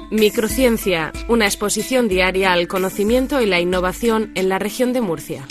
Microciencia, una exposición diaria al conocimiento y la innovación en la región de Murcia.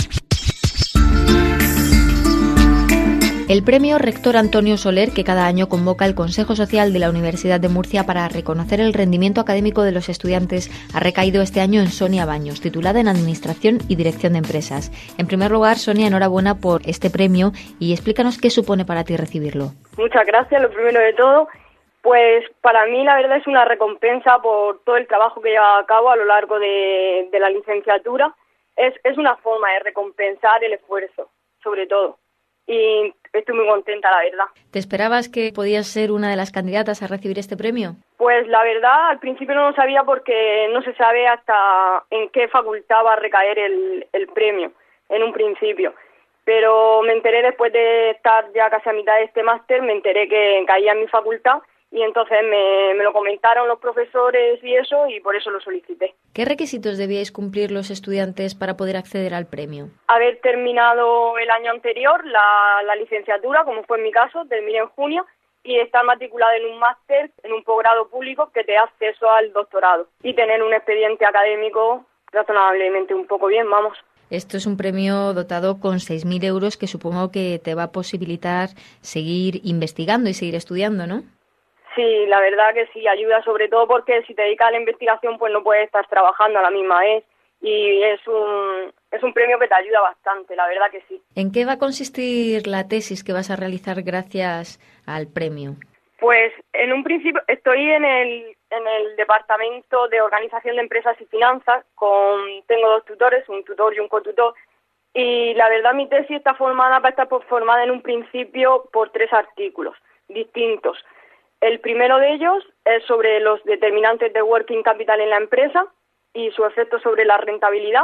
El premio Rector Antonio Soler, que cada año convoca el Consejo Social de la Universidad de Murcia para reconocer el rendimiento académico de los estudiantes, ha recaído este año en Sonia Baños, titulada en Administración y Dirección de Empresas. En primer lugar, Sonia, enhorabuena por este premio y explícanos qué supone para ti recibirlo. Muchas gracias, lo primero de todo. Pues para mí la verdad es una recompensa por todo el trabajo que lleva a cabo a lo largo de la licenciatura. Es una forma de recompensar el esfuerzo, sobre todo. Y estoy muy contenta, la verdad. ¿Te esperabas que podías ser una de las candidatas a recibir este premio? Pues la verdad, al principio no lo sabía porque no se sabe hasta en qué facultad va a recaer el premio, en un principio. Pero me enteré después de estar ya casi a mitad de este máster, me enteré que caía en mi facultad. Y entonces me lo comentaron los profesores y eso, y por eso lo solicité. ¿Qué requisitos debíais cumplir los estudiantes para poder acceder al premio? Haber terminado el año anterior la licenciatura, como fue en mi caso, terminé en junio, y estar matriculado en un máster, en un posgrado público que te da acceso al doctorado. Y tener un expediente académico razonablemente un poco bien, vamos. Esto es un premio dotado con 6.000 euros que supongo que te va a posibilitar seguir investigando y seguir estudiando, ¿no? Sí, la verdad que sí, ayuda sobre todo porque si te dedicas a la investigación pues no puedes estar trabajando a la misma vez y es un premio que te ayuda bastante, la verdad que sí. ¿En qué va a consistir la tesis que vas a realizar gracias al premio? Pues en un principio estoy en el departamento de organización de empresas y finanzas, tengo 2 tutores, un tutor y un cotutor, y la verdad mi tesis va a estar formada en un principio por 3 artículos distintos. El primero de ellos es sobre los determinantes de working capital en la empresa y su efecto sobre la rentabilidad.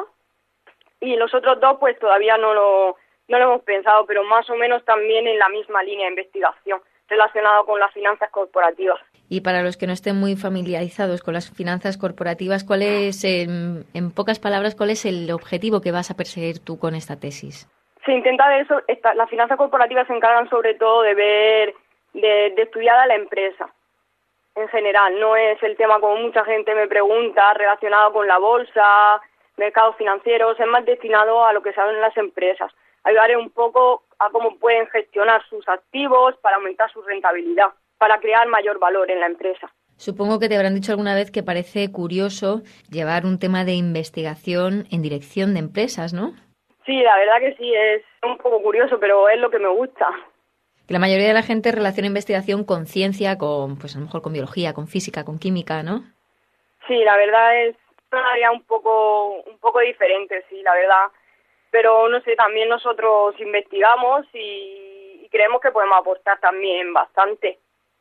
Y los otros 2 pues todavía no lo hemos pensado, pero más o menos también en la misma línea de investigación relacionado con las finanzas corporativas. Y para los que no estén muy familiarizados con las finanzas corporativas, ¿cuál es, en pocas palabras, cuál es el objetivo que vas a perseguir tú con esta tesis? Se intenta ver eso. Las finanzas corporativas se encargan sobre todo de estudiar a la empresa en general. No es el tema, como mucha gente me pregunta, relacionado con la bolsa, mercados financieros, es más destinado a lo que saben las empresas. Ayudaré un poco a cómo pueden gestionar sus activos para aumentar su rentabilidad, para crear mayor valor en la empresa. Supongo que te habrán dicho alguna vez que parece curioso llevar un tema de investigación en dirección de empresas, ¿no? Sí, la verdad que sí, es un poco curioso, pero es lo que me gusta. Que la mayoría de la gente relaciona investigación con ciencia, con, pues a lo mejor con biología, con física, con química, ¿no? Sí, la verdad es una área un poco diferente, sí, la verdad. Pero no sé, también nosotros investigamos y creemos que podemos aportar también bastante.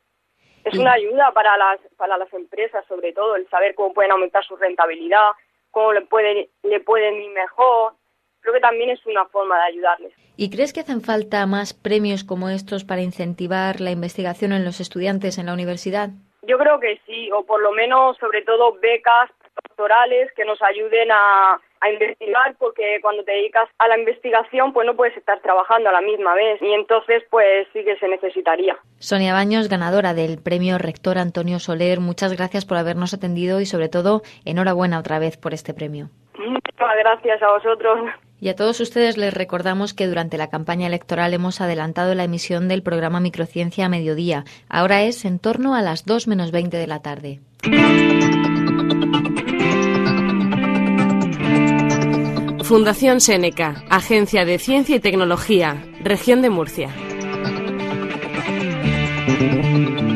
Es una ayuda para las empresas, sobre todo, el saber cómo pueden aumentar su rentabilidad, cómo le pueden ir mejor. Creo que también es una forma de ayudarles. ¿Y crees que hacen falta más premios como estos para incentivar la investigación en los estudiantes en la universidad? Yo creo que sí, o por lo menos, sobre todo, becas doctorales que nos ayuden a investigar, porque cuando te dedicas a la investigación pues no puedes estar trabajando a la misma vez y entonces pues sí que se necesitaría. Sonia Baños, ganadora del premio Rector Antonio Soler, muchas gracias por habernos atendido y sobre todo enhorabuena otra vez por este premio. Muchas gracias a vosotros. Y a todos ustedes les recordamos que durante la campaña electoral hemos adelantado la emisión del programa Microciencia a mediodía. Ahora es en torno a las 2 menos 20 de la tarde. Fundación Seneca, Agencia de Ciencia y Tecnología, Región de Murcia.